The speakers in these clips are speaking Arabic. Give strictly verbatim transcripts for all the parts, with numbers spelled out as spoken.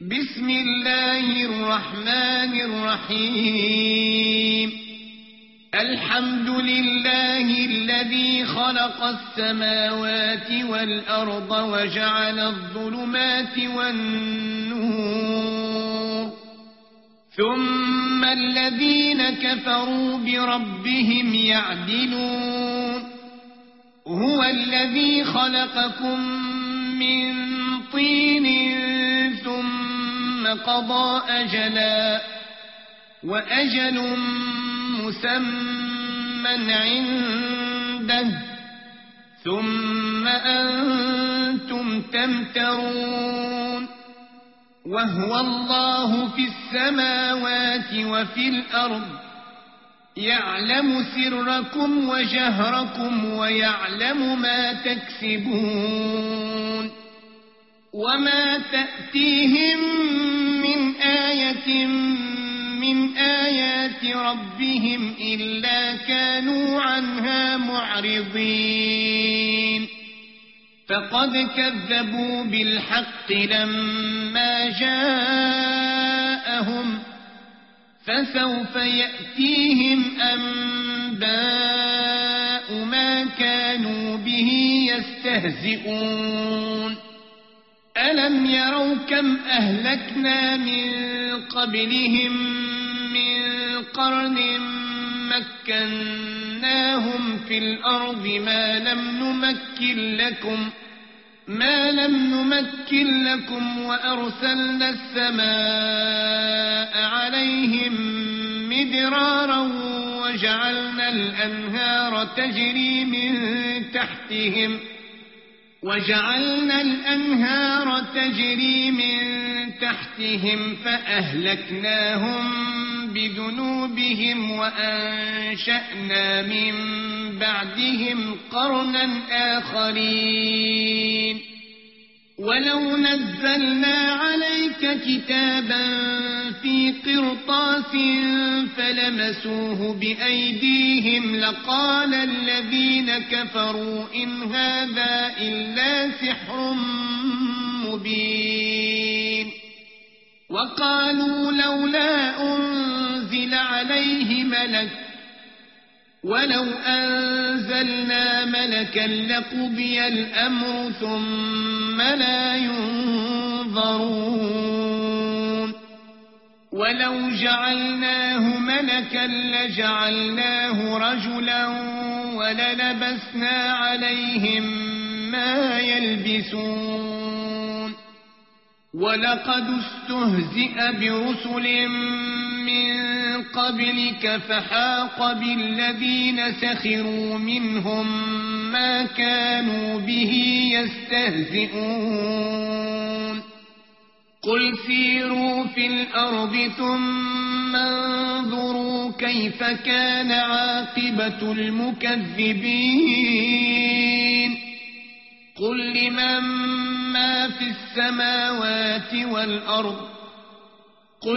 بسم الله الرحمن الرحيم الحمد لله الذي خلق السماوات والأرض وجعل الظلمات والنور ثم الذين كفروا بربهم يعدلون هو الذي خلقكم من طين ثم قضى أجلا وأجل مسمى عنده ثم أنتم تمترون وهو الله في السماوات وفي الأرض يعلم سركم وجهركم ويعلم ما تكسبون وما تأتيهم من آية من آيات ربهم إلا كانوا عنها معرضين فقد كذبوا بالحق لما جاءهم فسوف يأتيهم أنباء ما كانوا به يستهزئون ألم يروا كم أهلكنا من قبلهم من قرن مكناهم في الأرض ما لم نمكن لكم ما لم نمكن لكم وأرسلنا السماء عليهم مدرارا وجعلنا الأنهار تجري من تحتهم وجعلنا الأنهار تجري من تحتهم فأهلكناهم بذنوبهم وأنشأنا من بعدهم قرنا آخرين ولو نزلنا عليك كتابا في قرطاس فلمسوه بأيديهم لقال الذين كفروا إن هذا إلا سحر مبين وقالوا لولا أنزل عليه ملك ولو أنزلنا ملكا لقضي الأمر ثم لا ينظرون ولو جعلناه ملكا لجعلناه رجلا وللبسنا عليهم ما يلبسون ولقد استهزئ برسل من قبلك فحاق بالذين سخروا منهم ما كانوا به يستهزئون قل سيروا في الأرض ثم انظروا كيف كان عاقبة المكذبين قل لمن ما في السماوات والأرض قل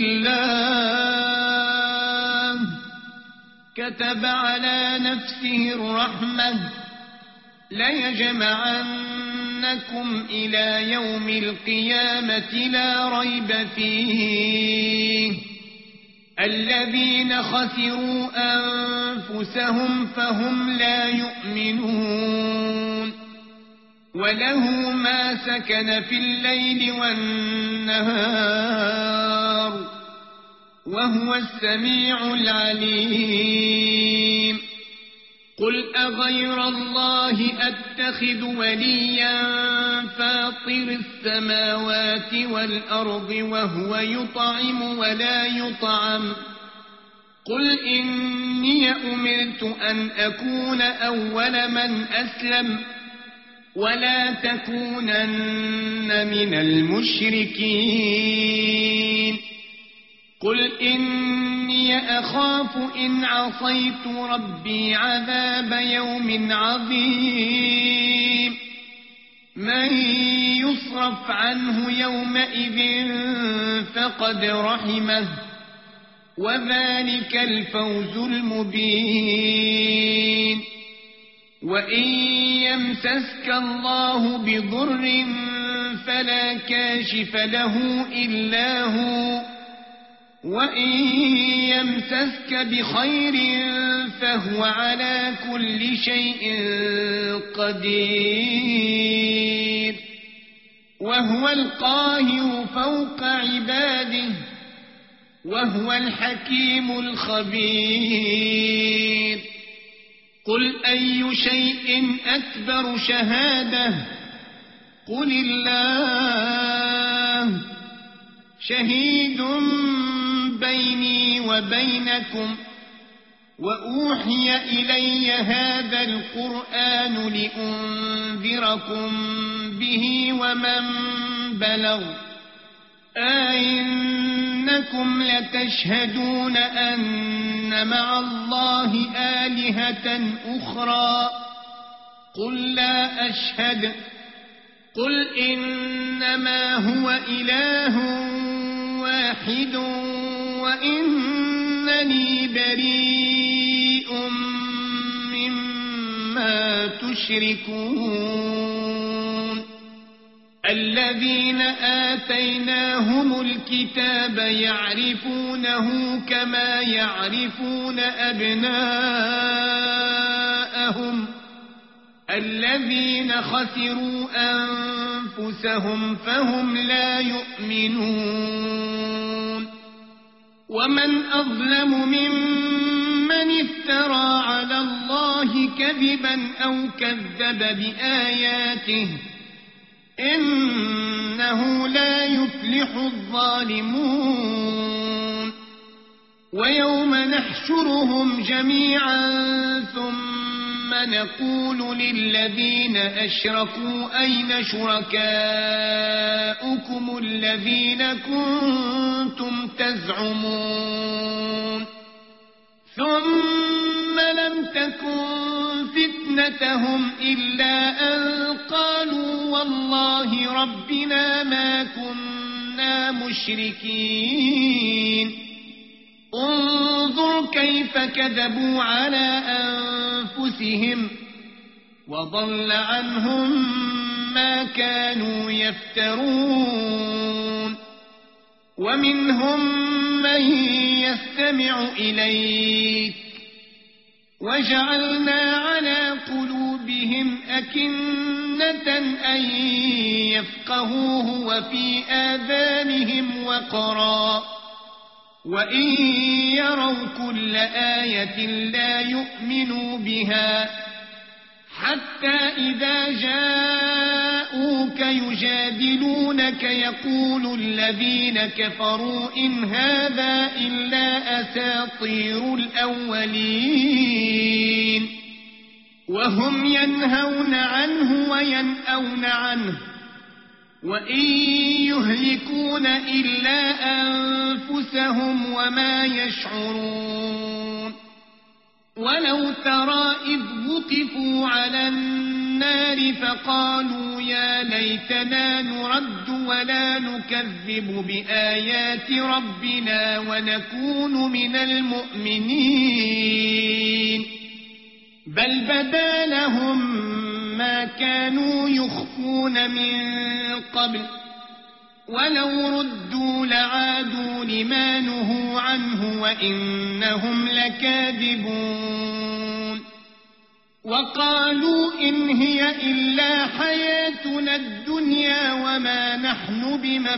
لله كتب على نفسه الرحمة ليجمعنكم إلى يوم القيامة لا ريب فيه الذين خسروا أنفسهم فهم لا يؤمنون وله ما سكن في الليل والنهار وهو السميع العليم قل أغير الله أتخذ وليا فاطر السماوات والأرض وهو يطعم ولا يطعم قل إني أمرت أن أكون أول من أسلم ولا تكونن من المشركين قل إني أخاف إن عصيت ربي عذاب يوم عظيم من يصرف عنه يومئذ فقد رحمه وذلك الفوز المبين وإن يمسسك الله بضر فلا كاشف له إلا هو، وإن يمسسك بخير فهو على كل شيء قدير، وهو القاهر فوق عباده، وهو الحكيم الخبير. قل أي شيء أكبر شهادة؟ قل الله شهيد بيني وبينكم، وأوحي إلي هذا القرآن لأنذركم به ومن بلغ. أئنكم لتشهدون أن مع الله آلهة أخرى؟ قل لا أشهد. قل إنما هو إله واحد وإنني بريء مما تشركون. الذين آتيناهم الكتاب يعرفونه كما يعرفون أبناءهم، الذين خسروا أنفسهم فهم لا يؤمنون. ومن أظلم ممن افترى على الله كذبا أو كذب بآياته، إنه لا يفلح الظالمون. ويوم نحشرهم جميعا ثم نقول للذين أشركوا أين شركاؤكم الذين كنتم تزعمون؟ ثم لم تكن فتنتهم إلا أن قالوا والله ربنا ما كنا مشركين. انظر كيف كذبوا على أنفسهم، وضل عنهم ما كانوا يفترون. ومنهم من يستمع إليك، وجعلنا على قلوبهم أكنة أن يفقهوه وفي آذانهم وقرا، وإن يروا كل آية لا يؤمنوا بها، حتى إذا جاءوك يجادلونك يقول الذين كفروا إن هذا إلا أساطير الأولين، وهم ينهون عنه وينأون عنه، وإن يهلكون إلا أنفسهم وما يشعرون. ولو ترى إذ وقفوا على النار فقالوا يا ليتنا نرد ولا نكذب بآيات ربنا ونكون من المؤمنين، بل بدا لهم ما كانوا يخفون من قبل، ولو ردوا لعادوا لما نهوا عنه وإنهم لكاذبون. وقالوا إن هي إلا حياتنا الدنيا وما نحن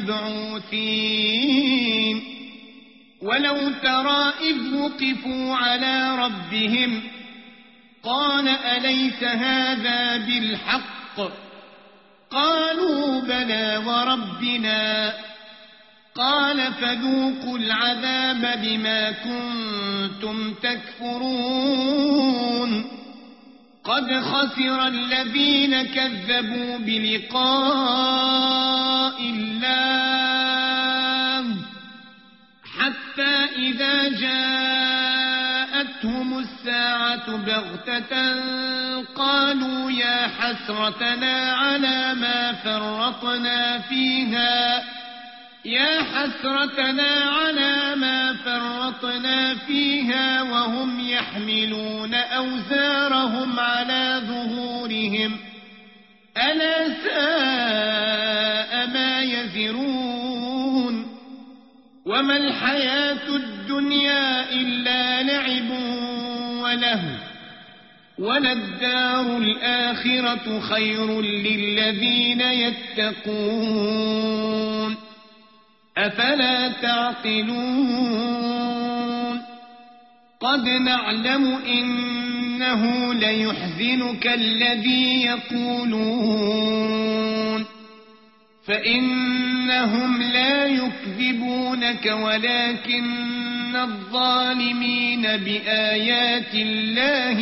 بمبعوثين. ولو ترى إذ وقفوا على ربهم قال أليس هذا بالحق؟ قالوا بلى وربنا. قال فذوقوا العذاب بما كنتم تكفرون. قد خسر الذين كذبوا بلقاء الله حتى إذا جاءتهم الساعة بغتة قالوا يا حسرتنا على ما فرطنا فيها يا حسرتنا على ما فرطنا فيها وهم يحملون أوزارهم على ظهورهم ألا ساء يزرون وما الحياة الدنيا إلا لعب وله وللدار الآخرة خير للذين يتقون أفلا تعقلون قد نعلم إنه ليحزنك الذي يقولون فإنهم لا يكذبونك ولكن الظالمين بآيات الله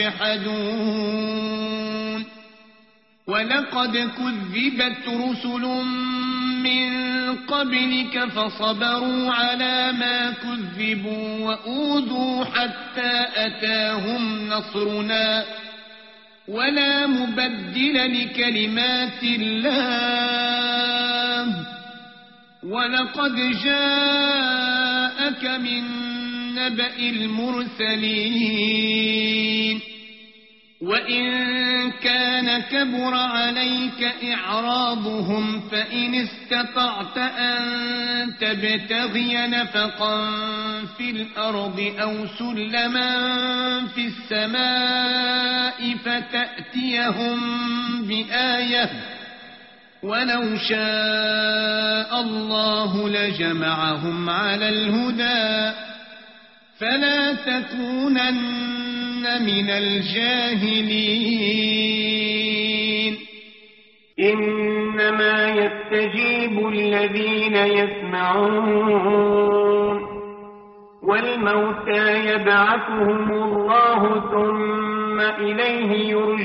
يجحدون ولقد كذبت رسل من قبلك فصبروا على ما كذبوا وأوذوا حتى أتاهم نصرنا ولا مبدل لكلمات الله ولقد جاءك من نبأ المرسلين وإن كان كبر عليك إعراضهم فإن استطعت أن تبتغي نفقا في الأرض أو سلما في السماء فتأتيهم بآية ولو شاء الله لجمعهم على الهدى فلا تكونن من الجاهلين إنما يستجيب الذين يسمعون والموتى يبعثهم الله ثم إليه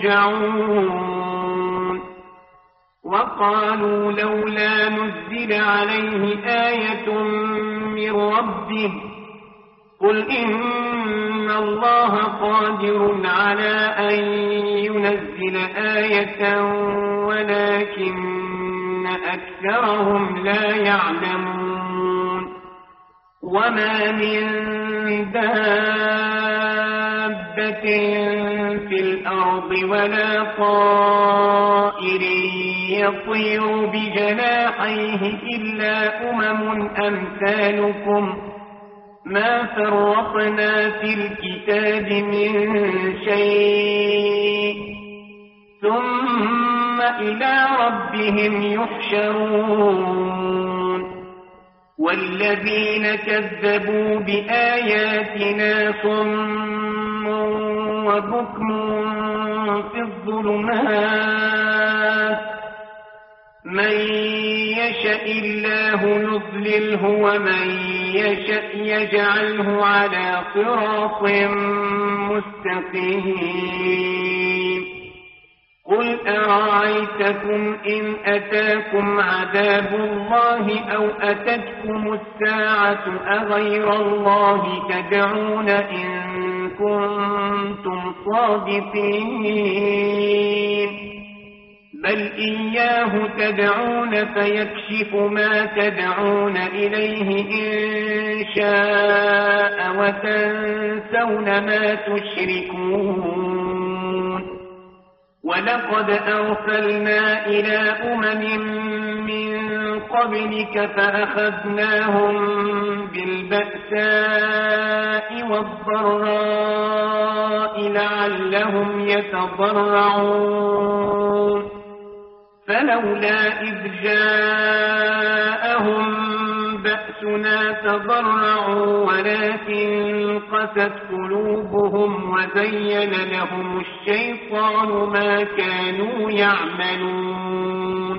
يرجعون وقالوا لولا نزل عليه آية من ربه قل إن الله قادر على أن ينزل آية ولكن أكثرهم لا يعلمون وما من دابة في الأرض ولا طائر يطير بجناحيه إلا أمم أمثالكم ما فرطنا في الكتاب من شيء ثم إلى ربهم يحشرون والذين كذبوا بآياتنا صم وبكم في الظلمات من يشاء الله يضلله ومن يشاء يجعله على صراط مستقيم قل أرأيتكم إن أتاكم عذاب الله أو أتتكم الساعة أغير الله تدعون إن كنتم صادقين بل إياه تدعون فيكشف ما تدعون إليه إن شاء وتنسون ما تشركون ولقد أرسلنا إلى أمم من قبلك فأخذناهم بالبأساء والضراء لعلهم يتضرعون فلولا إذ جاءهم بأسنا تضرعوا ولكن قست قلوبهم وزين لهم الشيطان ما كانوا يعملون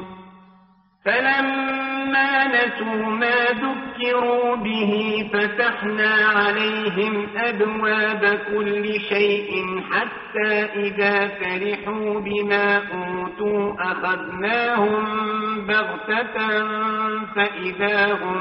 فلما نسوا ما ذكروا به فتحنا عليهم أبواب كل شيء حتى إذا فرحوا بما أوتوا أخذناهم بغتة فإذا هم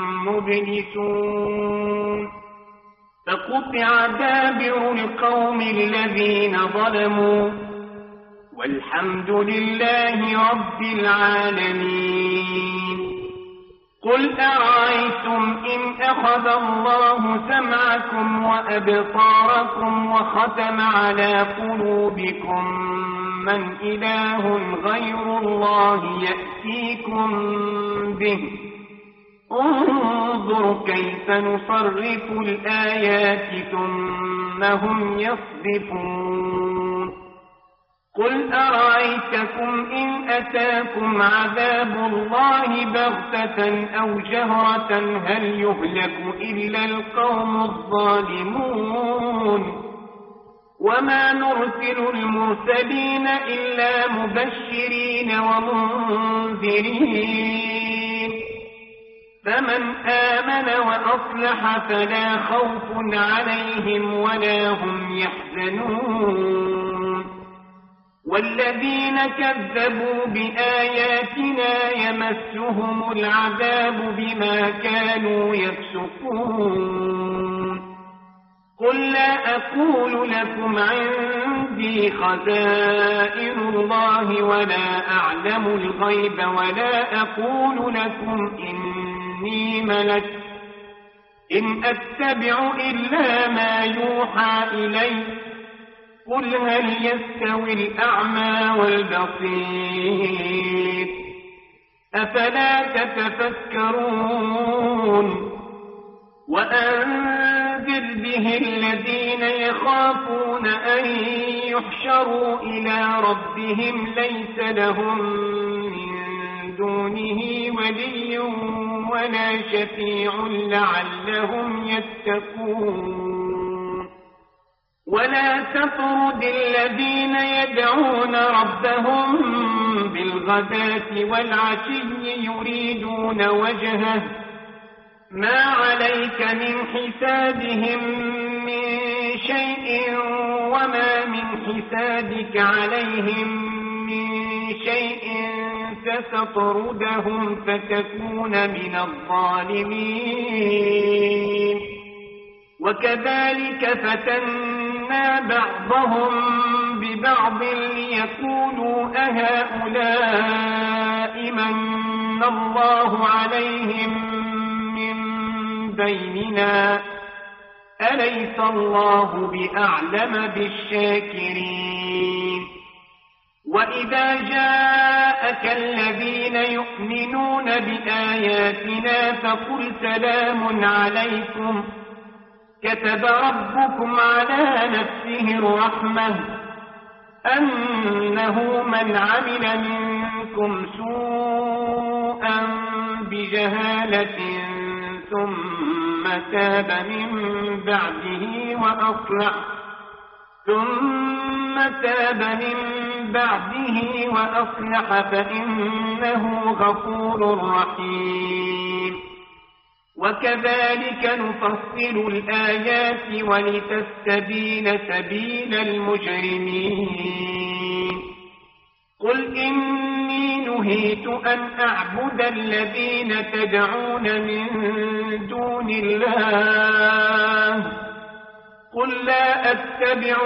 مبلسون فقطع دابر القوم الذين ظلموا والحمد لله رب العالمين قل أرأيتم إن أخذ الله سمعكم وأبصاركم وختم على قلوبكم من إله غير الله يأتيكم به انظر كيف نصرف الآيات ثم هم يصدفون قل أرأيتكم إن أتاكم عذاب الله بغتة أو جهرة هل يهلك إلا القوم الظالمون وما نرسل المرسلين إلا مبشرين ومنذرين فمن آمن وأصلح فلا خوف عليهم ولا هم يحزنون والذين كذبوا بآياتنا يمسهم العذاب بما كانوا يفسقون قل لا أقول لكم عندي خزائن الله ولا أعلم الغيب ولا أقول لكم إني ملك إن أتبع إلا ما يوحى إلي قل هل يستوي الأعمى والبصير أفلا تتفكرون وأنذر به الذين يخافون أن يحشروا إلى ربهم ليس لهم من دونه ولي ولا شفيع لعلهم يتقون ولا تطرد الذين يدعون ربهم بالغداة والعشي يريدون وجهه ما عليك من حسابهم من شيء وما من حسابك عليهم من شيء فتطردهم فتكون من الظالمين وكذلك فتنا بعضهم ببعض ليقولوا أهؤلاء من الله عليهم من بيننا أليس الله بأعلم بالشاكرين وإذا جاءك الذين يؤمنون بآياتنا فقل سلام عليكم كتب ربكم على نفسه الرحمة أنه من عمل منكم سوءا بجهالة ثم تاب من بعده وأصلح ثم تاب من بعده وأصلح فإنه غفور رحيم وكذلك نفصل الآيات ولتستبين سبيل المجرمين قل إني نهيت أن أعبد الذين تدعون من دون الله قل لا أتبع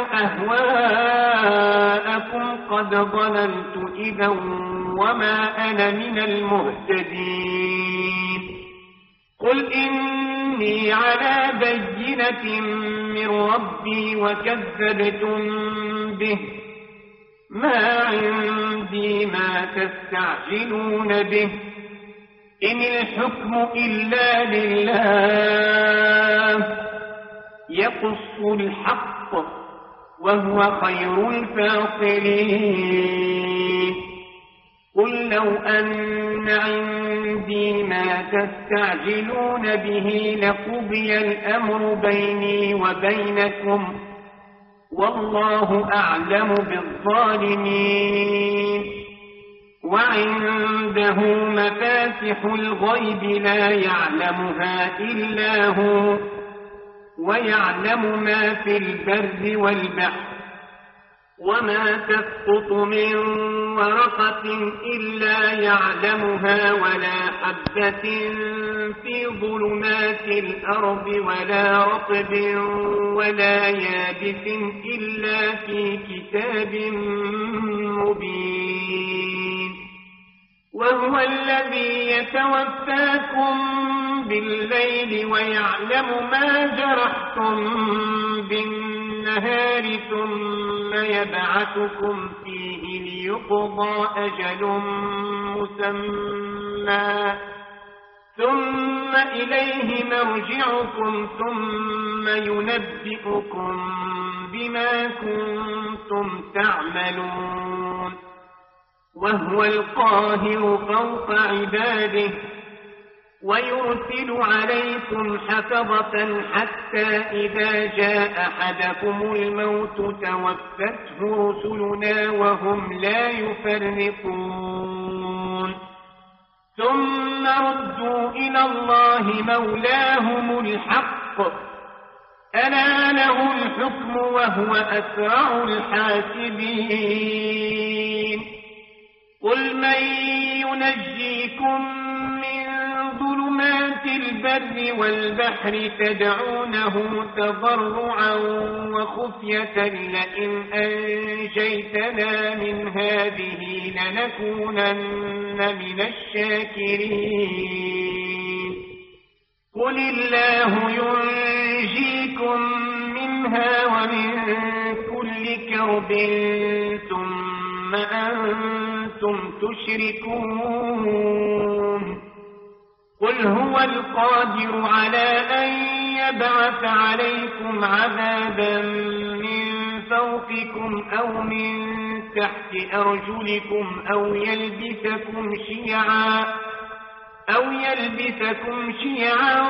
أهواءكم قد ضللت إذا وما أنا من المهتدين قل إني على بينة من ربي وكذبتم به ما عندي ما تستعجلون به إن الحكم إلا لله يقص الحق وهو خير الفاصلين قل لو أن عندي ما تستعجلون به لقضي الأمر بيني وبينكم والله أعلم بالظالمين وعنده مفاتح الغيب لا يعلمها إلا هو ويعلم ما في البر والبحر وما تسقط من ورقة إلا يعلمها ولا حبة في ظلمات الأرض ولا رطب ولا يابس إلا في كتاب مبين وهو الذي يتوفاكم بالليل ويعلم ما جرحتم بالنهار ثم يبعثكم فيه يقضى أجل مسمى ثم إليه مرجعكم ثم ينبئكم بما كنتم تعملون وهو القاهر فوق عباده ويرسل عليكم حفظة حتى إذا جاء أحدكم الموت توفته رسلنا وهم لا يفرقون ثم ردوا إلى الله مولاهم الحق ألا له الحكم وهو أسرع الحاسبين قل من ينجيكم من ظلمات البر والبحر تدعونه تضرعا وخفية لئن أنجيتنا من هذه لنكونن من الشاكرين قل الله ينجيكم منها ومن كل كرب ثم أنتم تشركون قل هو القادر على أن يبعث عليكم عذابا من فوقكم أو من تحت أرجلكم أو يلبسكم شيعا أو يلبسكم شيعا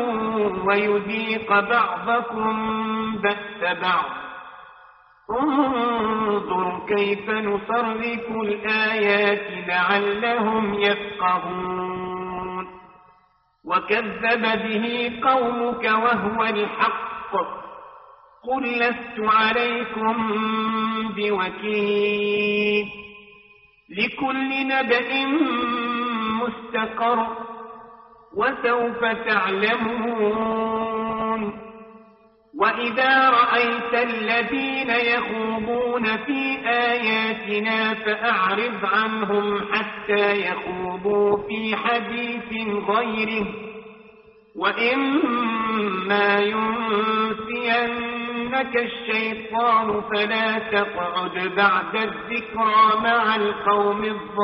ويذيق بعضكم بأس بعض انظر كيف نصرف الآيات لعلهم يفقهون وكذب به قومك وهو الحق قل لست عليكم بوكيل لكل نبأ مستقر وسوف تعلمون وإذا رأيت الذين يخوضون في آياتنا فأعرض عنهم حتى يخوضوا في حديث غيره وإما ينسينك الشيطان فلا تقعد بعد الذكرى مع القوم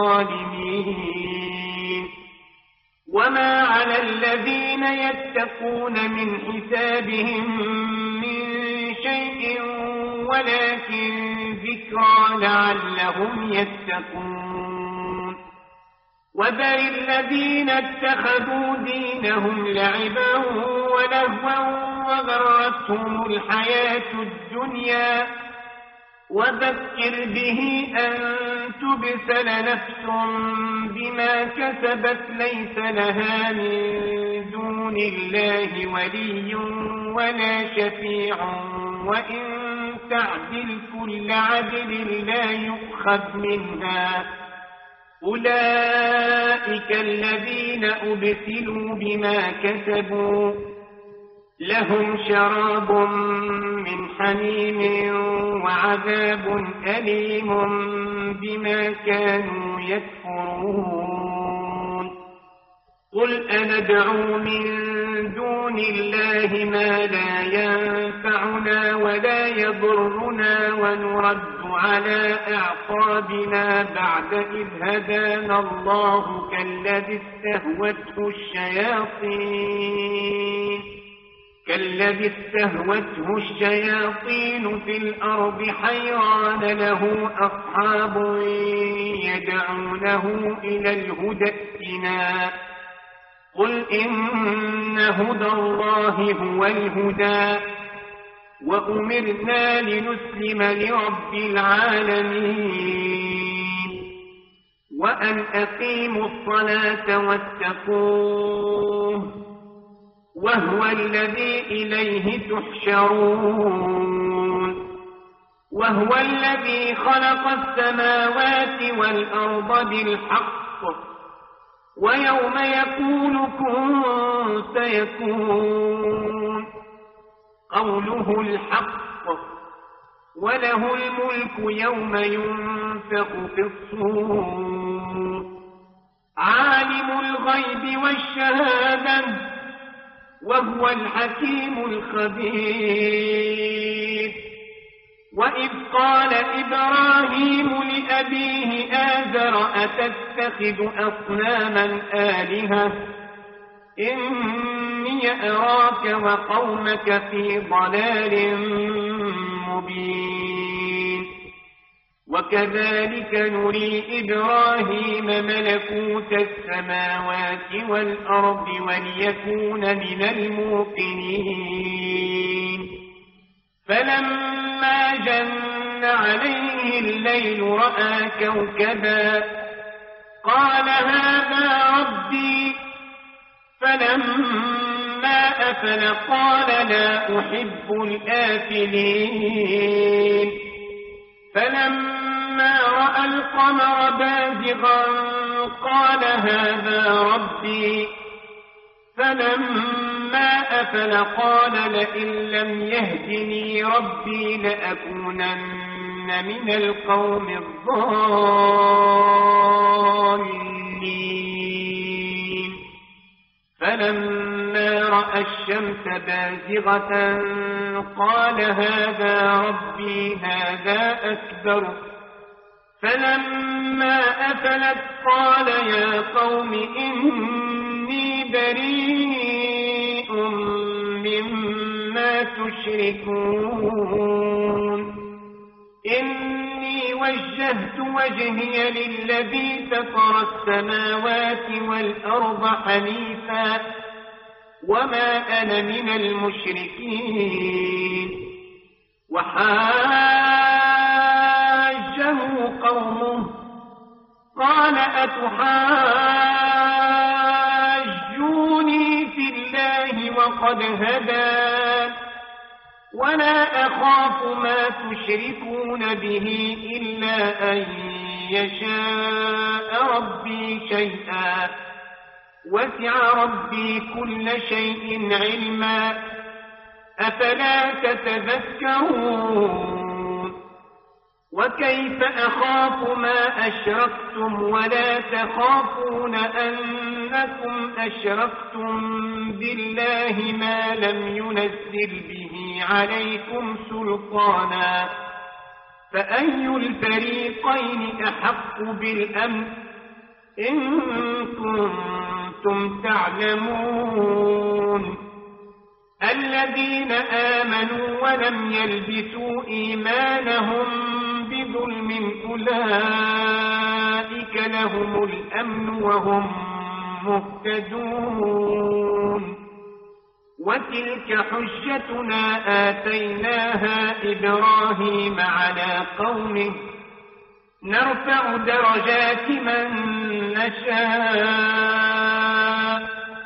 الظالمين وما على الذين يتقون من حسابهم من شيء ولكن ذكرى لعلهم يتقون وذر الذين اتخذوا دينهم لعبا ولهوا وغرتهم الحياة الدنيا وذكر به أن تبسل نفس بما كسبت ليس لها من دون الله ولي ولا شفيع وإن تعدل كل عدل لا يؤخذ منها أولئك الذين أبسلوا بما كسبوا لهم شراب من حميم وعذاب أليم بما كانوا يكفرون قل أندعو من دون الله ما لا ينفعنا ولا يضرنا ونرد على أعقابنا بعد إذ هدانا الله كالذي استهوته الشياطين كالذي استهوته الشياطين في الأرض حيران له أصحاب يدعونه إلى الهدى ائتنا قل إن هدى الله هو الهدى وأمرنا لنسلم لرب العالمين وأن أقيموا الصلاة واتقوه وهو الذي إليه تحشرون وهو الذي خلق السماوات والأرض بالحق ويوم يقول كن سيكون قوله الحق وله الملك يوم ينفخ في الصور عالم الغيب والشهادة وهو الحكيم الخبير وإذ قال إبراهيم لأبيه آزر أتتخذ أصناما آلهة إني أراك وقومك في ضلال مبين وكذلك نري إبراهيم ملكوت السماوات والأرض وليكون من الموقنين فلما جن عليه الليل رأى كوكبا قال هذا ربي فلما أفل قال لا أحب الآفلين فلما رأى القمر بازغا قال هذا ربي فلما أفل قال لئن لم يهدني ربي لأكونن من القوم الضالين فلما رأى الشمس بازغة قال هذا ربي هذا أكبر فلما أفلت قال يا قوم إني بريء مما تشركون إني وجهت وجهي للذي فطر السماوات والأرض حنيفا وما أنا من المشركين وحاجه قومه قال أتحاجوني في الله وقد هدان ولا أخاف ما تشركون به إلا أن يشاء ربي شيئا وسع ربي كل شيء علما أفلا تتذكرون وكيف أخاف ما أشركتم ولا تخافون أنكم أشركتم بالله ما لم ينزل به عليكم سلطانا فأي الفريقين أحق بالأمن إن كنتم تعلمون الذين آمنوا ولم يلبسوا إيمانهم بظلم أولئك لهم الأمن وهم مهتدون وتلك حجتنا آتيناها إبراهيم على قومه نرفع درجات من نشاء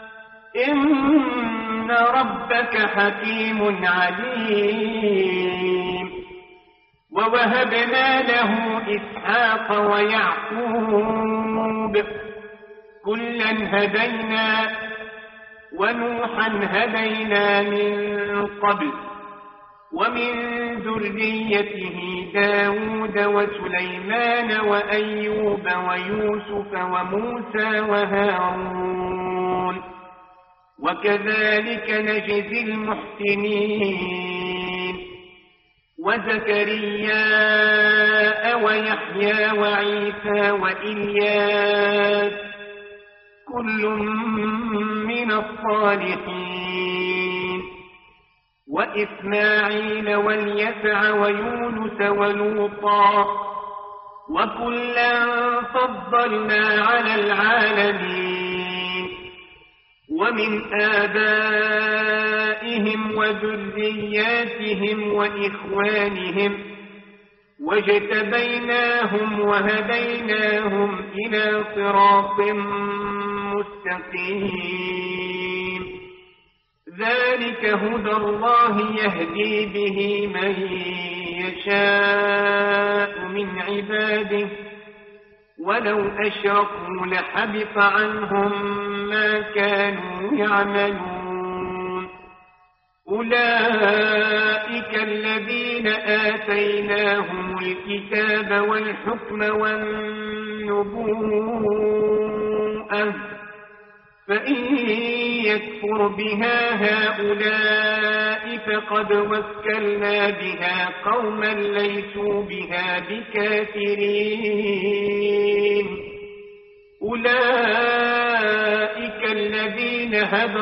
إن ربك حكيم عليم ووهبنا له إسحاق ويعقوب كلا هدينا ونوحا هدينا من قبل ومن ذريته داود وسليمان وأيوب ويوسف وموسى وهارون وكذلك نجزي المحسنين وزكرياء ويحيى وعيسى وإلياس كل من الصالحين وإسماعيل واليسع ويونس ولوطا وكلا فضلنا على العالمين ومن آبائهم وذرياتهم وإخوانهم واجتبيناهم وهديناهم إلى صراط مستقيم ذلك هدى الله يهدي به من يشاء من عباده ولو أشركوا لحبط عنهم ما كانوا يعملون أولئك الذين آتيناهم الكتاب والحكم والنبوءة فإن يكفر بها هؤلاء فقد وكلنا بها قوما ليسوا بها بكافرين. أولئك الذين هدى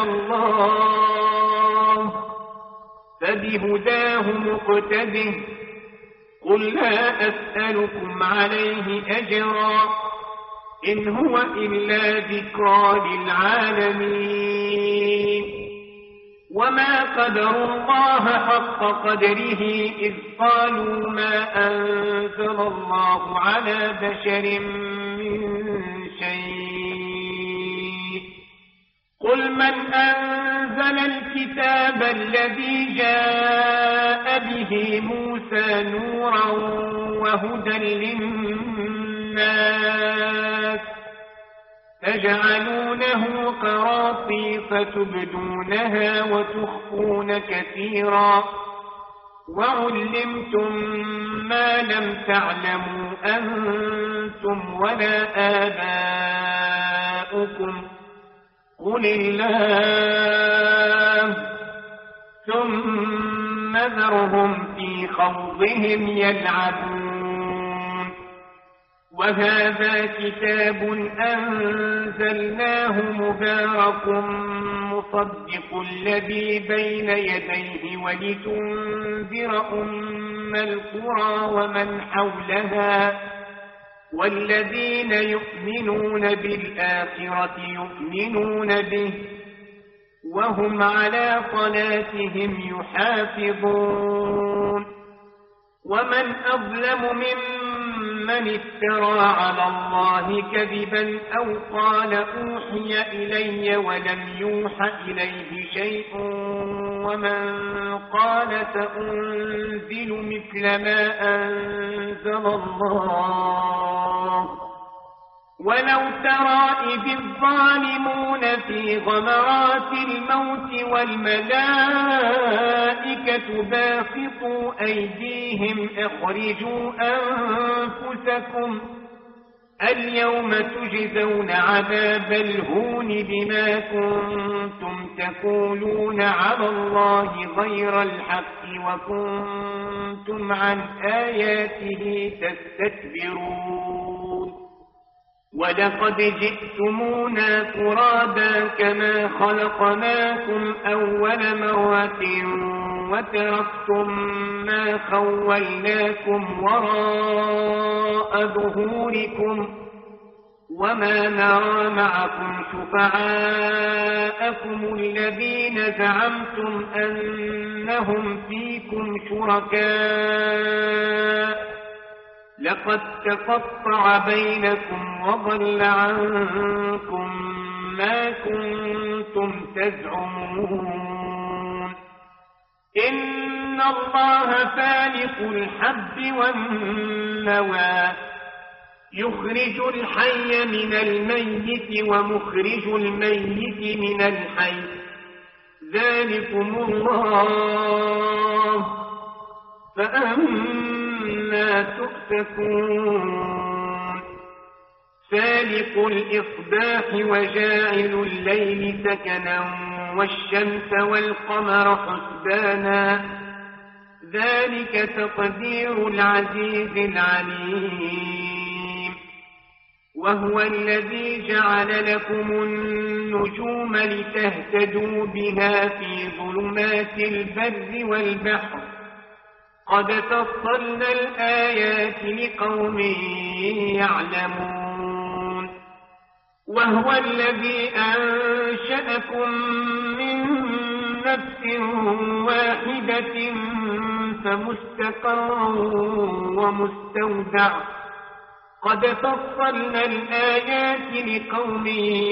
الله فبهداه مقتده. قل لا أسألكم عليه أجرا إن هو إلا ذكرى للعالمين. وما قدروا الله حق قدره إذ قالوا ما أنزل الله على بشر من شيء. قل من أنزل الكتاب الذي جاء به موسى نورا وهدى للناس تجعلونه قراطيس تبدونها وتخفون كثيرا وعلمتم ما لم تعلموا أنتم ولا آباؤكم قل الله ثم ذرهم في خوضهم يلعبون. وهذا كتاب أنزلناه مبارك مصدق الذي بين يديه ولتنذر أم القرى ومن حولها والذين يؤمنون بالآخرة يؤمنون به وهم على صلاتهم يحافظون. ومن أظلم ممن افترى على الله كذبا أو قال أوحي إلي ولم يوح إليه شيء ومن قال سأنزل مثل ما أنزل الله. ولو ترى إذ الظالمون في غمرات الموت والملائكة باسطوا أيديهم أخرجوا أنفسكم اليوم تجزون عذاب الهون بما كنتم تقولون على الله غير الحق وكنتم عن آياته تستكبرون. ولقد جئتمونا فرادا كما خلقناكم أول مرة وتركتم ما خولناكم وراء ظهوركم وما نرى معكم شفعاءكم الذين زعمتم أنهم فيكم شركاء لقد تقطع بينكم وضل عنكم ما كنتم تزعمون. إن الله فالق الحب والنوى يخرج الحي من الميت ومخرج الميت من الحي ذلكم الله فأنا تؤفكون. فالق الإصباح وجاعل الليل سكنا والشمس والقمر حسبانا ذلك تقدير العزيز العليم. وهو الذي جعل لكم النجوم لتهتدوا بها في ظلمات البر والبحر قد فصلنا الآيات لقوم يعلمون. وهو الذي أنشأكم من نفس واحدة فمستقر ومستودع قد فصلنا الآيات لقوم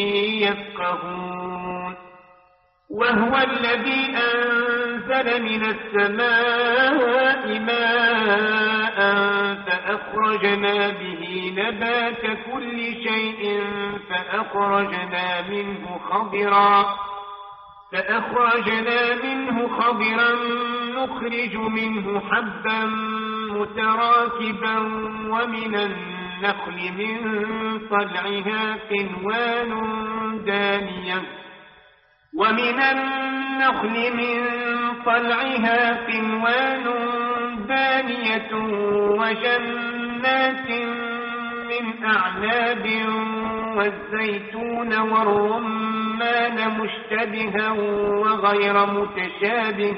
يفقهون. وهو الذي أنزل من السماء ماء فأخرجنا به نبات كل شيء فأخرجنا منه خضرا فأخرجنا منه خضرا نخرج منه حبا متراكبا ومن الناس النخل من طلعها قنوان دانية ومن النخل من طلعها قنوان دانية وجنات من أعناب والزيتون والرمان مشتبها وغير متشابه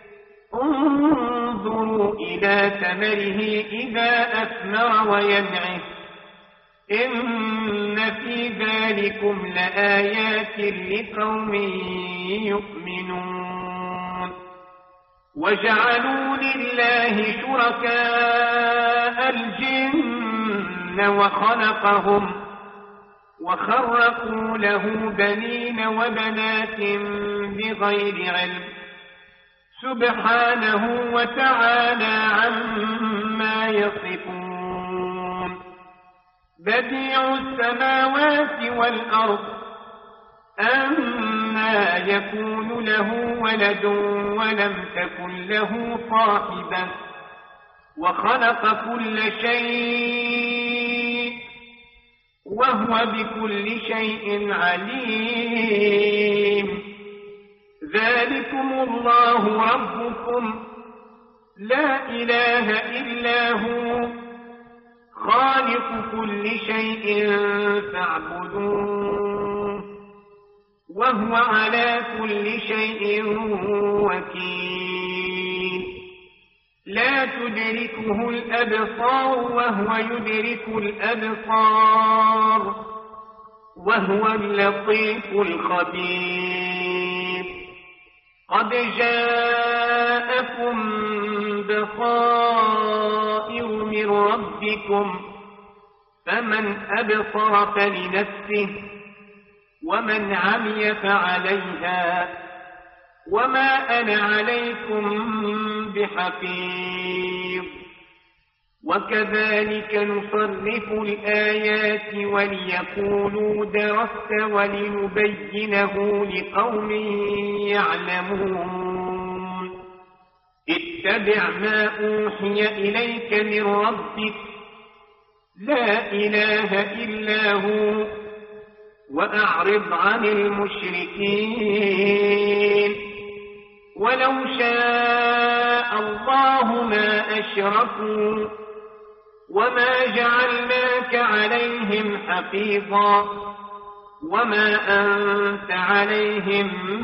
انظروا إلى ثمره إذا أثمر وينعه إن في ذلكم لآيات لقوم يؤمنون وجعلوا لله شركاء الجن وخلقهم وخرقوا له بنين وبنات بغير علم سبحانه وتعالى عما يصفون بديع السماوات والأرض أنى يكون له ولد ولم تكن له صاحبة وخلق كل شيء وهو بكل شيء عليم ذلكم الله ربكم لا إله إلا هو خالق كل شيء فاعبدوه وهو على كل شيء وكيل لا تدركه الأبصار وهو يدرك الأبصار وهو اللطيف الخبير قد جاءكم بصائر من ربكم فمن أبصر فلنفسه ومن عمي فعليها وما أنا عليكم بحفيظ وكذلك نصرف الآيات وليقولوا درست ولنبينه لقوم يعلمون اتبع ما أوحي إليك من ربك لا إله إلا هو وأعرض عن المشركين ولو شاء الله ما أشركوا وما جعلناك عليهم حفيظا وما أنت عليهم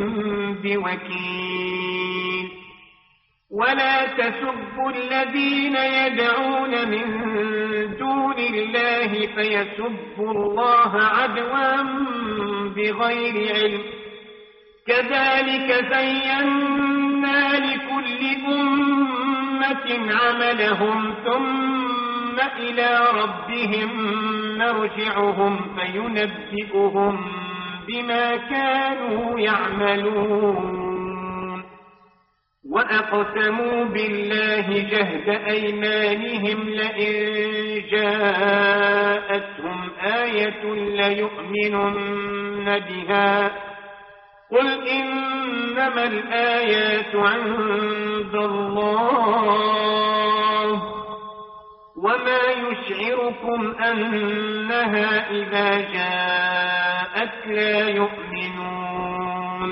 بوكيل ولا تسبوا الذين يدعون من دون الله فيسبوا الله عدوا بغير علم كذلك زينا لكل أمة عملهم ثم إلى ربهم مرجعهم فينبئهم بما كانوا يعملون وأقسموا بالله جهد أيمانهم لئن جاءتهم آية ليؤمنن بها قل إنما الآيات عند الله وما يشعركم أنها إذا جاءت لا يؤمنون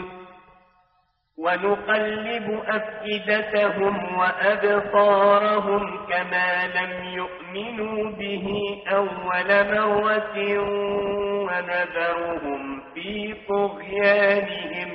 ونقلب أفئدتهم وأبصارهم كما لم يؤمنوا به أول مرة ونذرهم في طغيانهم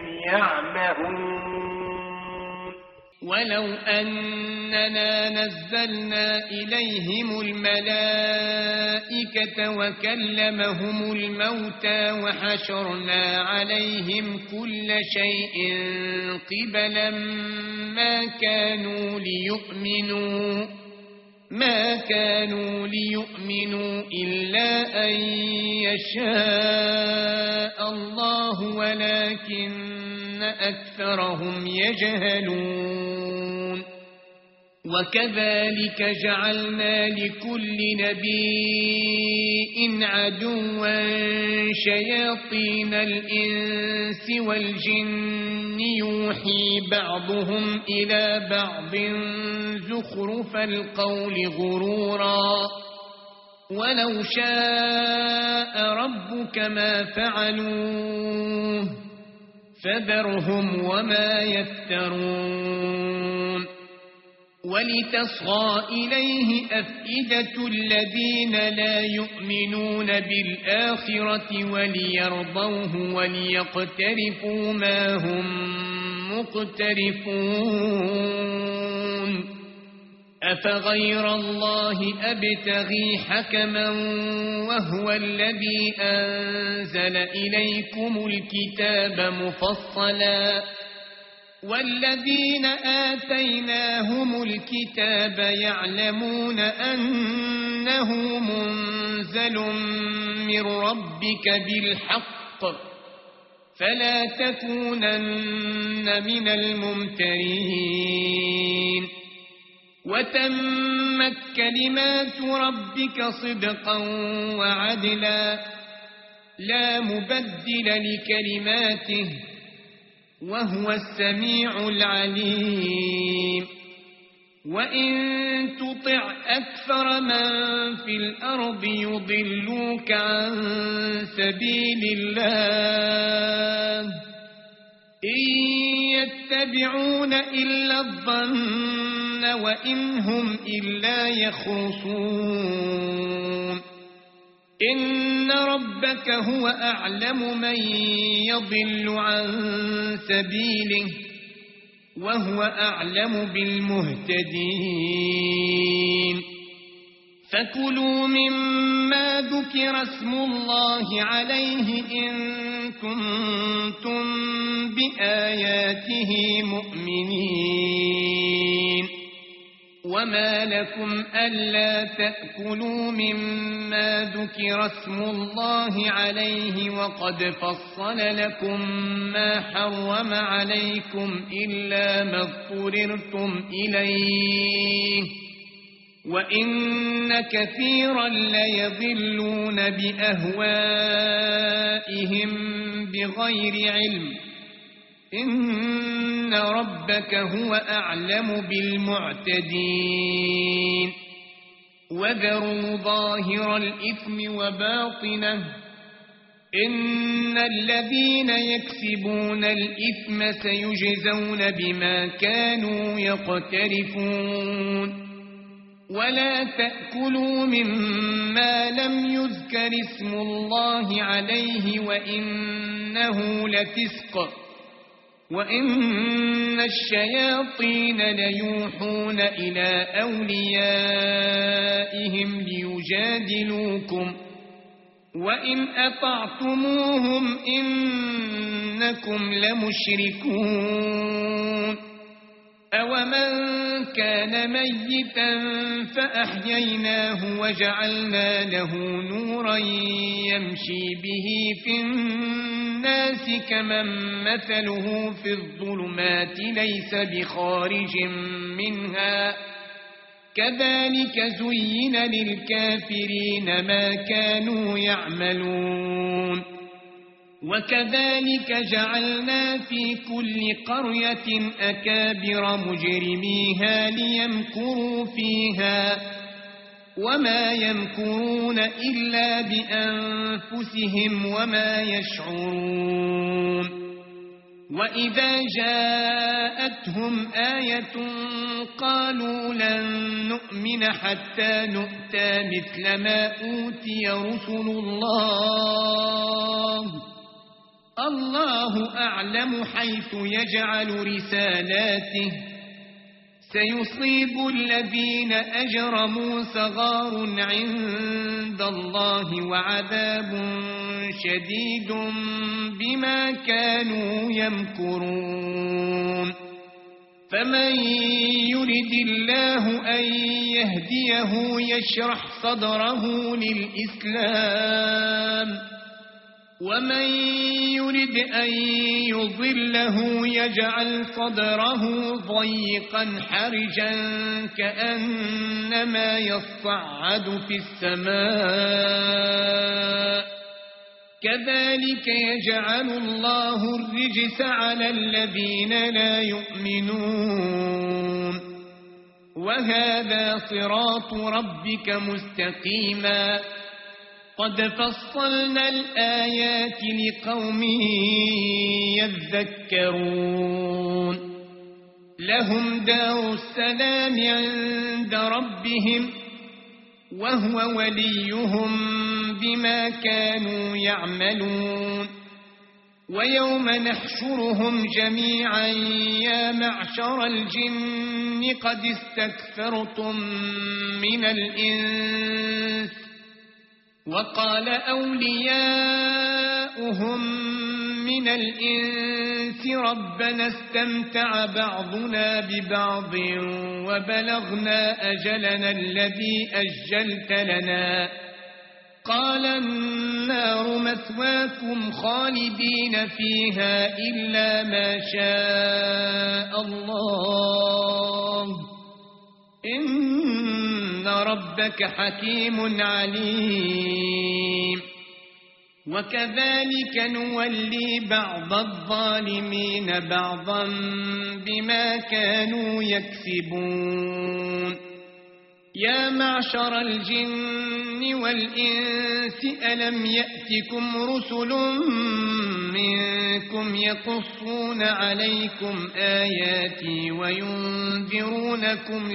يعمهون ولو أننا نزلنا إليهم الملائكة وكلمهم الموتى وحشرنا عليهم كل شيء قبلا ما كانوا ليؤمنوا ما كانوا ليؤمنوا إلا أن يشاء الله ولكن أكثرهم يجهلون وكذلك جعلنا لكل نبي عدوا شياطين الإنس والجن يوحي بعضهم إلى بعض زخرف القول غرورا ولو شاء ربك ما فعلوه فذرهم وما يفترون ولتصغى إليه أفئدة الذين لا يؤمنون بالآخرة وليرضوه وليقترفوا ما هم مقترفون أفغير الله أبتغي حكما وهو الذي أنزل إليكم الكتاب مفصلا والذين آتيناهم الكتاب يعلمون أنه منزل من ربك بالحق فلا تكونن من الممترين وتمت كلمات ربك صدقا وعدلا لا مبدل لكلماته وهو السميع العليم وإن تطع أكثر من في الأرض يضلوك عن سبيل الله إن يتبعون إلا الظن وإن هم إلا يخرصون إن ربك هو أعلم من يضل عن سبيله وهو أعلم بالمهتدين فكلوا مما ذكر اسم الله عليه إن كنتم بآياته مؤمنين وما لكم ألا تأكلوا مما ذكر اسم الله عليه وقد فصل لكم ما حرم عليكم إلا ما اضطررتم إليه وإن كثيرا ليضلون بأهوائهم بغير علم إن ربك هو أعلم بالمعتدين وذروا ظاهر الإثم وباطنه إن الذين يكسبون الإثم سيجزون بما كانوا يقترفون ولا تأكلوا مما لم يذكر اسم الله عليه وإنه لفسق وإن الشياطين ليوحون إلى أوليائهم ليجادلوكم وإن أطعتموهم إنكم لمشركون أومن كان ميتا فأحييناه وجعلنا له نورا يمشي به في الناس كمن مثله في الظلمات ليس بخارج منها كذلك زين للكافرين ما كانوا يعملون وكذلك جعلنا في كل قرية أكابر مجرميها ليمكروا فيها وما يمكرون إلا بأنفسهم وما يشعرون وإذا جاءتهم آية قالوا لن نؤمن حتى نؤتى مثل ما أوتي رسل الله الله أعلم حيث يجعل رسالاته سيصيب الذين أجرموا صغار عند الله وعذاب شديد بما كانوا يمكرون فمن يرد الله أن يهديه يشرح صدره للإسلام ومن يرد أن يضله يجعل صدره ضيقا حرجا كأنما يصعد في السماء كذلك يجعل الله الرجس على الذين لا يؤمنون وهذا صراط ربك مستقيما قد فصلنا الآيات لقوم يذكرون لهم دار السلام عند ربهم وهو وليهم بما كانوا يعملون ويوم نحشرهم جميعا يا معشر الجن قد استكثرتم من الإنس وقال أولياؤهم من الإنس ربنا استمتع بعضنا ببعض وبلغنا أجلنا الذي أجلت لنا قال النار مثواكم خالدين فيها إلا ما شاء الله إن ربك حكيم عليم وكذلك نولي بعض الظالمين بعضا بما كانوا يكسبون يا معشر الجن والإنس ألم يأتكم رسل منكم يقصون عليكم آياتي وينذرونكم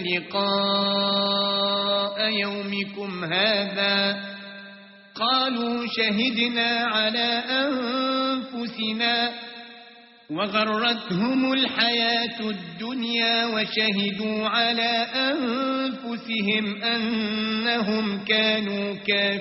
لقاء يومكم هذا قالوا شهدنا على أنفسنا وغرتهم الحياة الدنيا وشهدوا على أنفسهم أنهم كانوا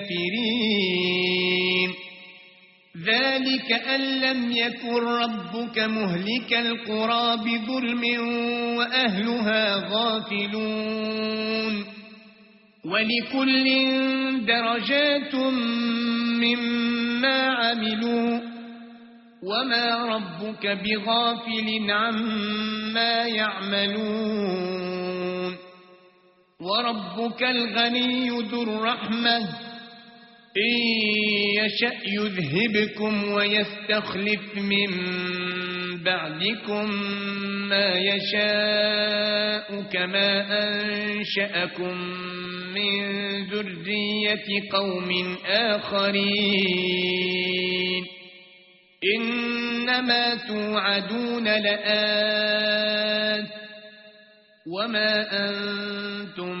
كافرين ذلك أن لم يكن ربك مهلك القرى بظلم وأهلها غافلون ولكل درجات مما عملوا وما ربك بغافل عما يعملون وربك الغني ذو الرحمة إن يشأ يذهبكم ويستخلف من بعدكم ما يشاء كما أنشأكم من ذرية قوم آخرين إنما توعدون لآت وما أنتم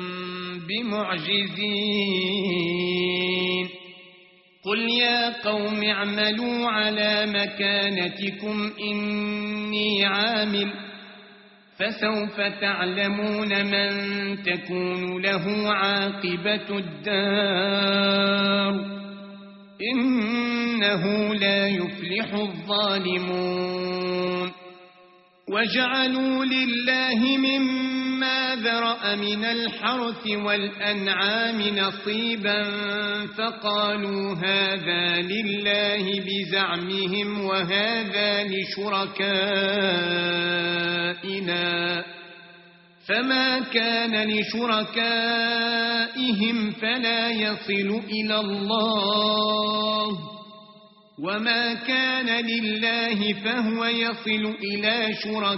بمعجزين قل يا قوم اعملوا على مكانتكم إني عامل فسوف تعلمون من تكون له عاقبة الدار إنه لا يفلح الظالمون وجعلوا لله مما ذرأ من الحرث والأنعام نصيبا فقالوا هذا لله بزعمهم وهذا لشركائنا فما كان لشركائهم فلا يصل إلى الله وما كان لله فهو يصل إلى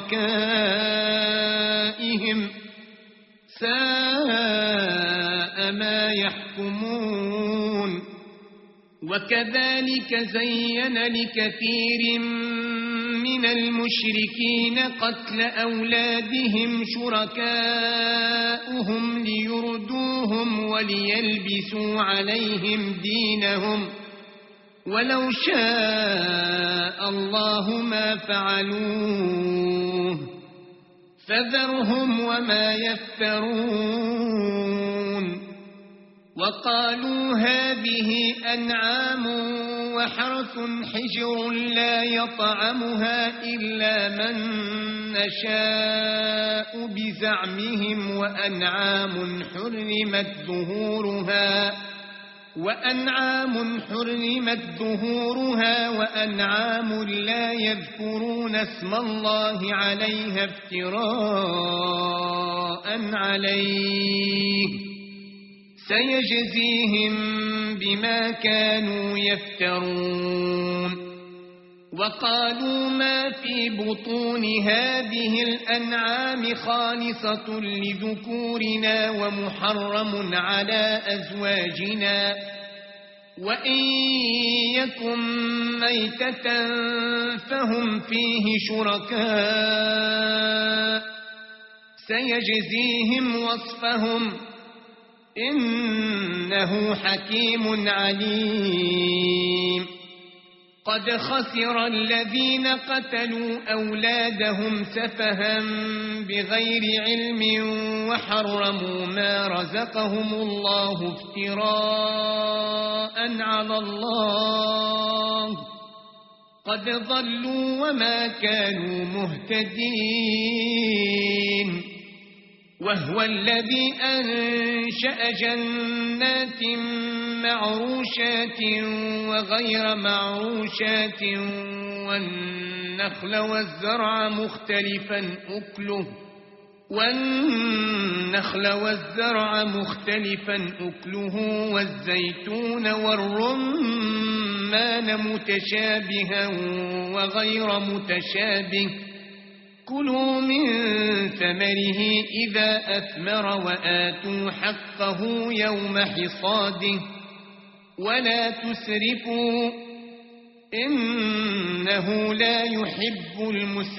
شركائهم ساء ما يحكمون وكذلك زين لكثير من المشركين قتل أولادهم شركاؤهم ليردوهم وليلبسوا عليهم دينهم ولو شاء الله ما فعلوه فذرهم وما يفترون وقالوا هذه أنعام وحرث حجر لا يطعمها إلا من نشاء بزعمهم وأنعام حرمت ظهورها وأنعام حرمت ظهورها وأنعام لا يذكرون اسم الله عليها افتراء عليه سيجزيهم بما كانوا يفترون وقالوا ما في بطون هذه الأنعام خالصة لذكورنا ومحرم على أزواجنا وإن يكن ميتة فهم فيه شركاء سيجزيهم وصفهم إنه حكيم عليم قد خسر الذين قتلوا أولادهم سفها بغير علم وحرموا ما رزقهم الله افتراء على الله قد ضلوا وما كانوا مهتدين وهو الذي أنشأ جنات معروشات وغير معروشات والنخل والزرع مختلفا أكله والنخل والزرع مختلفا أكله والزيتون والرمان متشابها وغير متشابه كلوا من ثمره إذا أثمر وآتوا حقه يوم حصاده ولا تسرفوا إنه لا يحب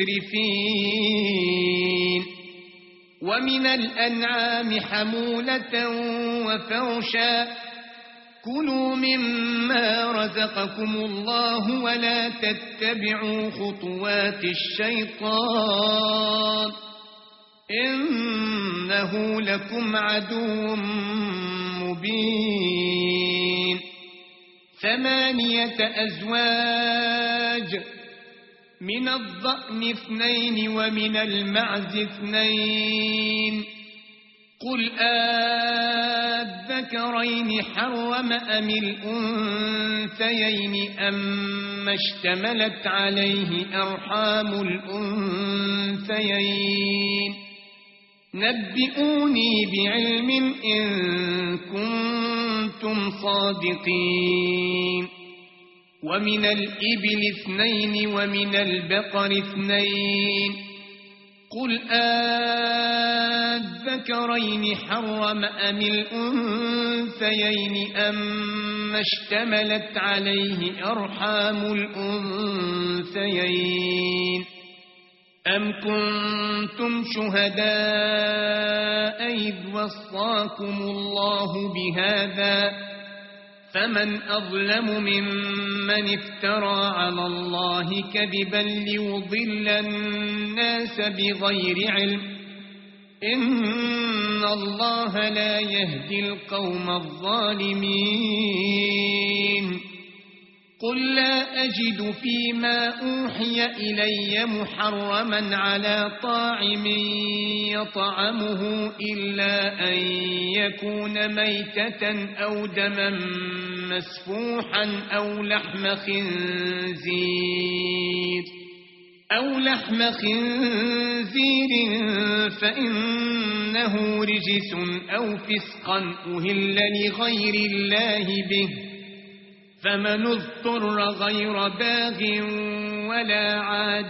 المسرفين ومن الأنعام حمولة وفرشا كلوا مما رزقكم الله ولا تتبعوا خطوات الشيطان إنه لكم عدو مبين ثمانية أزواج من الضأن اثنين ومن المعز اثنين قل آذكرين حرم أم الأنثيين أم اشتملت عليه أرحام الأنثيين نبئوني بعلم إن كنتم صادقين ومن الإبل اثنين ومن البقر اثنين قل آذكرين حرم أم الأنثيين أم اشتملت عليه أرحام الأنثيين أم كنتم شهداء إذ وصاكم الله بهذا فمن أظلم ممن افترى على الله كذبا ليضل الناس بغير علم إن الله لا يهدي القوم الظالمين قل لا أجد فيما أوحي إلي محرما على طاعم يطعمه إلا أن يكون ميتة أو دما مسفوحا أو لحم خنزير أو لحم خنزير فإنه رجس أو فسقا أهل لغير الله به فمن اضطر غير باغ ولا عاد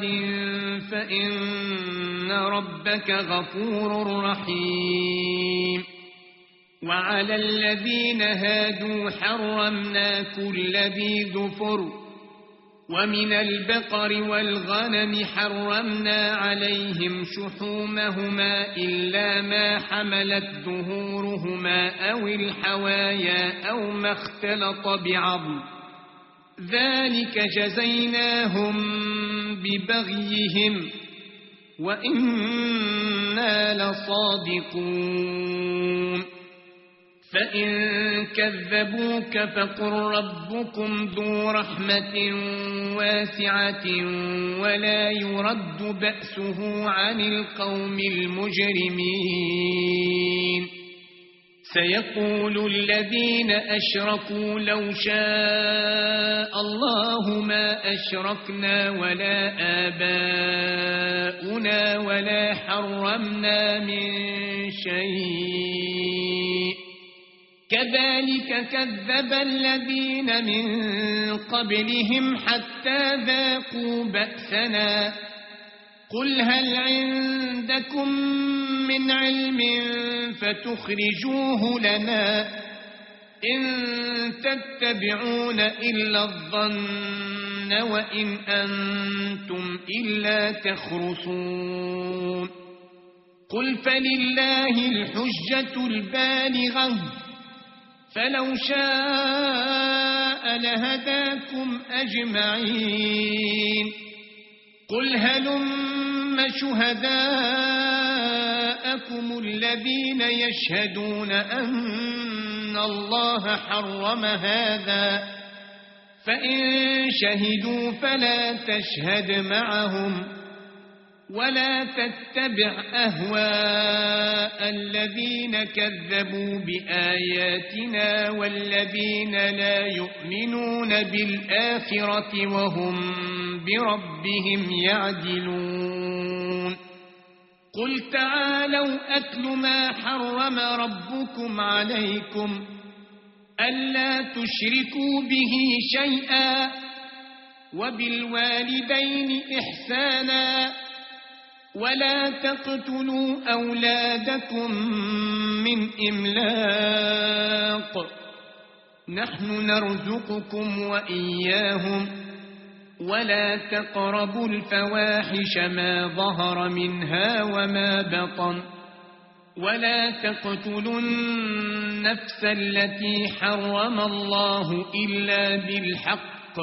فإن ربك غفور رحيم وعلى الذين هادوا حرمنا كل ذي ظفر ومن البقر والغنم حرمنا عليهم شحومهما إلا ما حملت ظهورهما أو الحوايا أو ما اختلط بعظم ذلك جزيناهم ببغيهم وإنا لصادقون فإن كذبوك فقل ربكم ذو رحمة واسعة ولا يرد بأسه عن القوم المجرمين سيقول الذين أشركوا لو شاء الله ما أشركنا ولا آباؤنا ولا حرمنا من شيء كذلك كذب الذين من قبلهم حتى ذاقوا بأسنا قل هل عندكم من علم فتخرجوه لنا إن تتبعون إلا الظن وإن أنتم إلا تخرصون قل فلله الحجة البالغة فلو شاء لهداكم أجمعين قل هلم شهداءكم الذين يشهدون أن الله حرم هذا فإن شهدوا فلا تشهد معهم ولا تتبع أهواء الذين كذبوا بآياتنا والذين لا يؤمنون بالآخرة وهم بربهم يعدلون قل تعالوا أتل ما حرم ربكم عليكم ألا تشركوا به شيئا وبالوالدين إحسانا ولا تقتلوا أولادكم من إملاق نحن نرزقكم وإياهم ولا تقربوا الفواحش ما ظهر منها وما بطن ولا تقتلوا النفس التي حرم الله إلا بالحق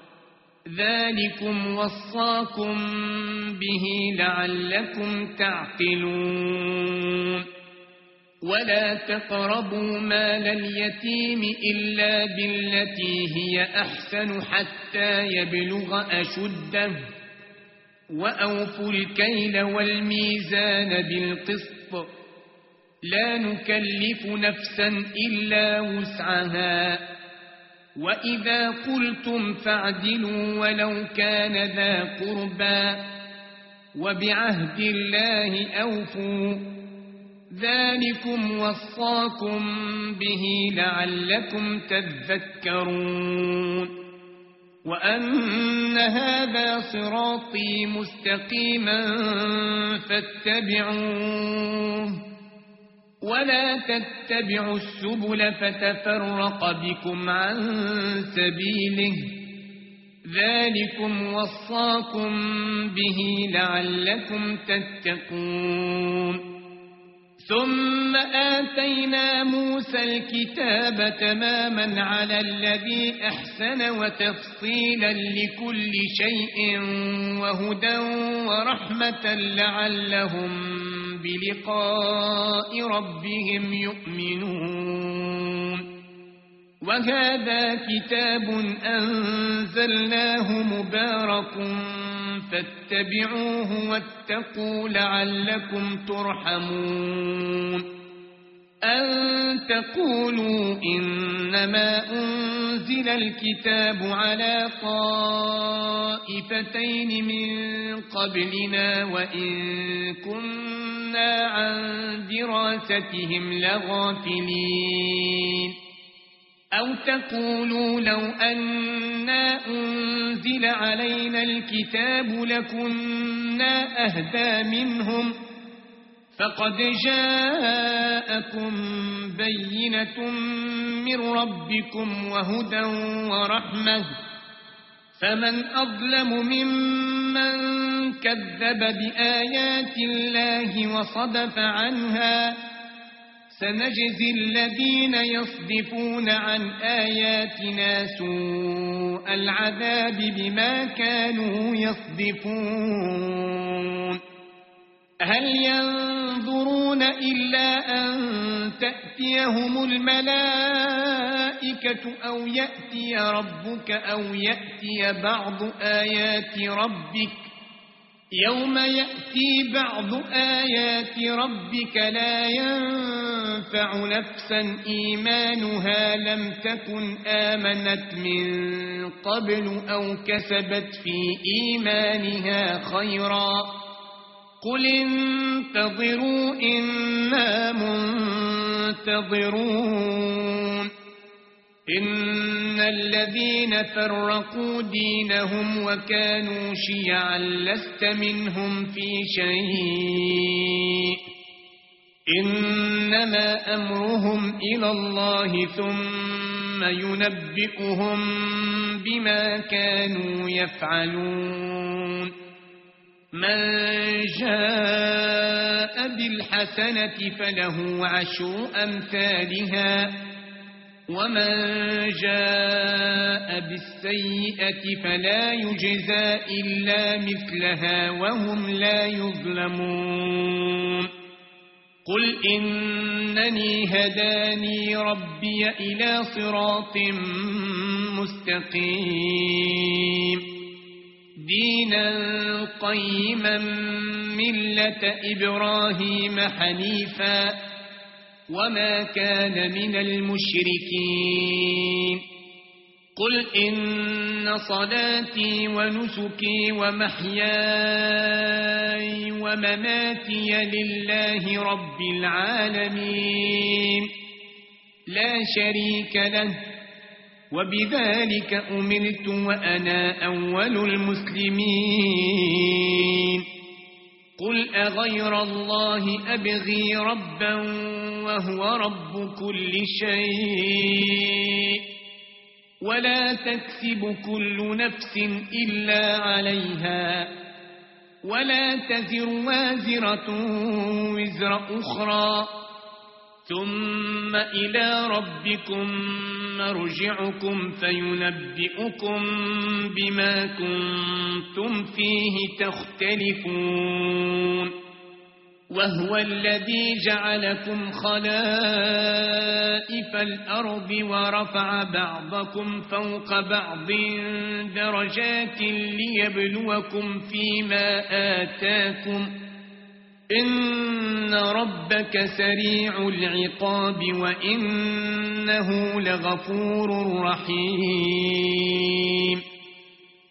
ذلكم وصاكم به لعلكم تعقلون ولا تقربوا مال اليتيم إلا بالتي هي أحسن حتى يبلغ أشده وأوفوا الكيل والميزان بالقسط لا نكلف نفسا إلا وسعها وإذا قلتم فاعدلوا ولو كان ذا قربى وبعهد الله أوفوا ذلكم وصاكم به لعلكم تذكرون وأن هذا صراطي مستقيما فاتبعوه ولا تتبعوا السبل فتفرق بكم عن سبيله ذلكم وصاكم به لعلكم تتقون ثم آتينا موسى الكتاب تماما على الذي أحسن وتفصيلا لكل شيء وهدى ورحمة لعلهم بلقاء ربهم يؤمنون وهذا كتاب أنزلناه مبارك فاتبعوه واتقوا لعلكم ترحمون أن تقولوا إنما أنزل الكتاب على طائفتين من قبلنا وإن كنا عن دراستهم لغافلين أو تقولوا لو أنا أنزل علينا الكتاب لكنا أهدى منهم فقد جاءكم بينة من ربكم وهدى ورحمة فمن أظلم ممن كذب بآيات الله وصدف عنها سنجزي الذين يصدفون عن آياتنا سوء العذاب بما كانوا يصدفون هل ينظرون إلا أن تأتيهم الملائكة أو يأتي ربك أو يأتي بعض آيات ربك يوم يأتي بعض آيات ربك لا ينفع نفسا إيمانها لم تكن آمنت من قبل أو كسبت في إيمانها خيرا قل انتظروا إنا منتظرون إن الذين فرقوا دينهم وكانوا شيعا لست منهم في شيء إنما أمرهم إلى الله ثم ينبئهم بما كانوا يفعلون من جاء بالحسنة فله عشر أمثالها ومن جاء بالسيئة فلا يجزى إلا مثلها وهم لا يظلمون قل إنني هداني ربي إلى صراط مستقيم دينا قيما ملة إبراهيم حنيفا وما كان من المشركين قل إن صلاتي ونسكي ومحياي ومماتي لله رب العالمين لا شريك له وبذلك أمرت وأنا أول المسلمين قل أغير الله أبغي ربا وهو رب كل شيء ولا تكسب كل نفس إلا عليها ولا تزر وازرة وزر أخرى ثم إلى ربكم مرجعكم فينبئكم بما كنتم فيه تختلفون وهو الذي جعلكم خلائف الأرض ورفع بعضكم فوق بعض درجات ليبلوكم فيما آتاكم إن ربك سريع العقاب وإنه لغفور رحيم